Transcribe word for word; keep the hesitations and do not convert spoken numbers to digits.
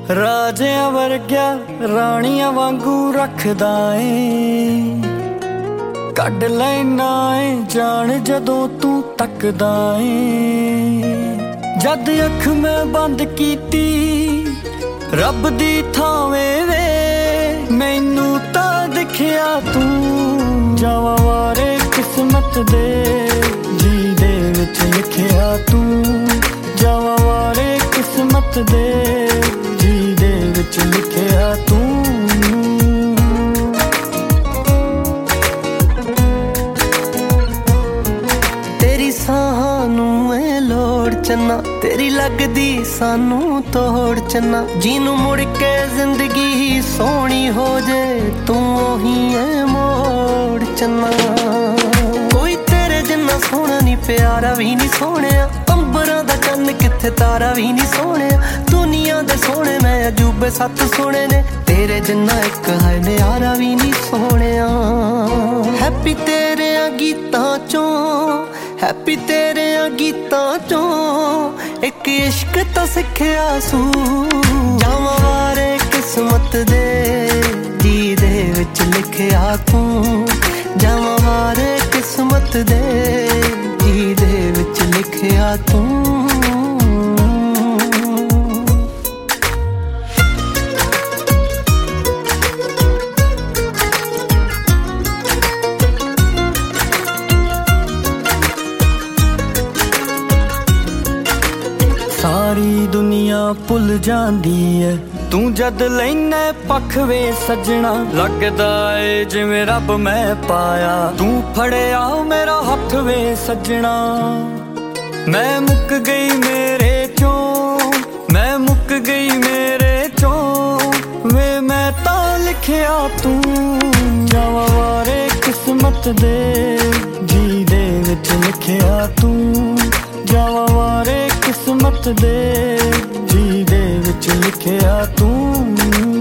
ਰਾਜਿਆਂ ਵਰਗਿਆ ਰਾਣੀਆਂ ਵਾਂਗੂ ਰੱਖਦਾ ਏ, ਕੱਢ ਲੈਣਾ ਏ ਜਾਣ ਜਦੋਂ ਤੂੰ ਤੱਕਦਾ ਏ। ਜਦ ਅੱਖ ਮੈਂ ਬੰਦ ਕੀਤੀ ਰੱਬ ਦੀ ਥਾਵੇਂ ਵੇ, ਮੈਨੂੰ ਤਾਂ ਦਿਖਿਆ ਤੂੰ। ਜਾਵਾਂ ਵਾਰੇ ਕਿਸਮਤ ਦੇ ਜੀ ਦੇ ਵਿੱਚ ਲਿਖਿਆ ਤੂੰ, ਜਾਵਾਂ ਵਾਰੇ ਕਿਸਮਤ ਦੇ ਜੀ ਦੇ ਵਿੱਚ ਲਿਖਿਆ ਤੂੰ। ਤੇਰੀ ਸਾਹਾਂ ਨੂੰ ਏ ਲੋੜ ਚੰਨਾ, ਤੇਰੀ ਲੱਗਦੀ ਸਾਨੂੰ ਤੋੜ ਚੰਨਾ। ਜਿਹਨੂੰ ਮੁੜ ਕੇ ਜ਼ਿੰਦਗੀ ਸੋਹਣੀ ਹੋ ਜੇ ਤੂੰ ਉਹੀ ਏ ਮੋੜ ਚੰਨਾ। ਕੋਈ ਤੇਰੇ ਜਿੰਨਾ ਸੋਹਣਾ ਨੀ, ਪਿਆਰਾ ਵੀ ਨੀ ਸੋਹਣਿਆ। ਅੰਬਰਾਂ ਦਾ ਚੰਨ ਕਿੱਥੇ ਤਾਰਾ ਵੀ ਨੀ ਸੋਹਣਿਆ। ਦੁਨੀਆ ਦੇ ਸੋਹਣੇ ਮੈਂ ਅਜੂਬੇ ਸੱਤ ਸੋਹਣੇ ਨੇ, ਤੇਰੇ ਜਿੰਨਾ ਇੱਕ ਹੈ ਨਿਆਰਾ ਵੀ ਨੀ ਸੋਹਣਿਆ। ਹੈਪੀ ਤੇਰਿਆਂ ਗੀਤਾਂ ਚੋਂ, ਹੈਪੀ ਤੇਰਿਆਂ ਗੀਤਾਂ ਚੋਂ ਇੱਕ ਇਸ਼ਕ ਤਾਂ ਸਿੱਖਿਆ ਸੂ। ਜਾਵਾਂ ਵਾਰੇ ਕਿਸਮਤ ਦੇ ਜੀ ਦੇ ਵਿੱਚ ਲਿਖਿਆ ਤੂੰ, ਜਾਵਾਂ ਵਾਰੇ ਕਿਸਮਤ ਦੇ ਜੀ ਦੇ ਵਿੱਚ ਲਿਖਿਆ ਤੂੰ। ਸਾਰੀ ਦੁਨੀਆ ਭੁੱਲ ਜਾਂਦੀ ਐ ਤੂੰ ਜਦ ਲੈਨੇ ਪੱਖ ਵੇ ਸੱਜਣਾ। ਲੱਗਦਾ ਏ ਜਿਵੇਂ ਰੱਬ ਮੈਂ ਪਾਇਆ, ਤੂੰ ਫੜਿਆ ਮੇਰਾ ਹੱਥ ਵੇ ਸੱਜਣਾ। ਮੈਂ ਮੁੱਕ ਗਈ ਮੇਰੇ ਚੋਂ, ਮੈਂ ਮੁੱਕ ਗਈ ਮੇਰੇ ਚੋਂ ਵੇ, ਮੈਂ ਤਾਂ ਲਿਖਿਆ ਤੂੰ। ਜਾਵਾਂ ਵਾਰੇ ਕਿਸਮਤ ਦੇ ਜੀ ਦੇ ਵਿੱਚ ਲਿਖਿਆ ਤੂੰ, ਜਾਵਾਂ ਵਾਰੇ ਕਿਸਮਤ ਦੇ ਜੀ ਦੇ ਵਿੱਚ ਲਿਖਿਆ ਤੂੰ।